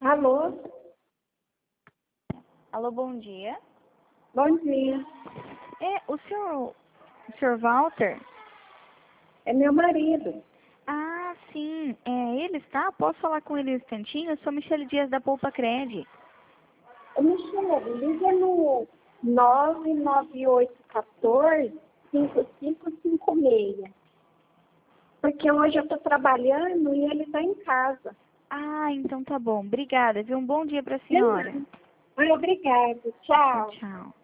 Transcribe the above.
Alô? Alô, bom dia. Bom dia. O senhor Walter? É meu marido. Ah, sim. Ele está? Posso falar com ele um instantinho? Eu sou Michele Dias da Poupa Cred. Ô, Michele, liga no 99814-5556. Porque hoje eu estou trabalhando e ele está em casa. Ah, então tá bom. Obrigada, viu? Um bom dia para a senhora. Obrigada. Tchau, Tchau. tchau.